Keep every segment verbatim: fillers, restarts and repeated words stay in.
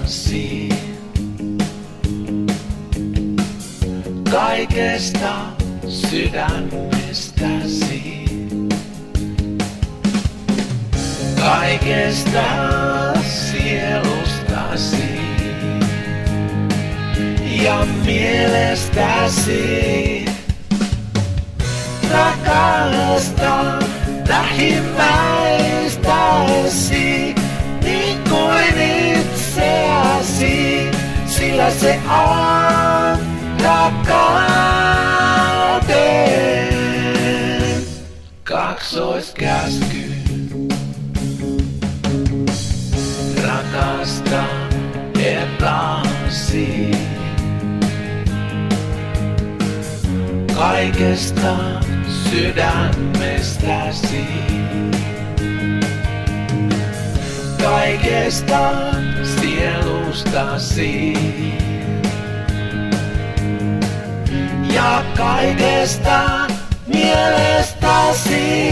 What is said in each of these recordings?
rakastasi. Kaikesta sydämestäsi. Kaikesta sielustasi ja mielestäsi. Rakasta lähimmäistäsi niin kuin itseäsi, sillä se on rakkauden kaksoiskäsky. Rakasta Herrasi kaikesta sydämestäsi. Kaikesta sielustasi ja kaikesta mielestäsi.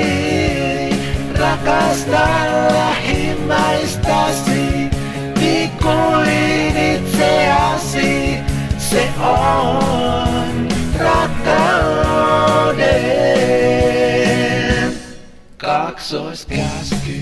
Rakasta lähimmäistäsi niin kuin itseäsi, se on rakkauden kaksoiskäsky.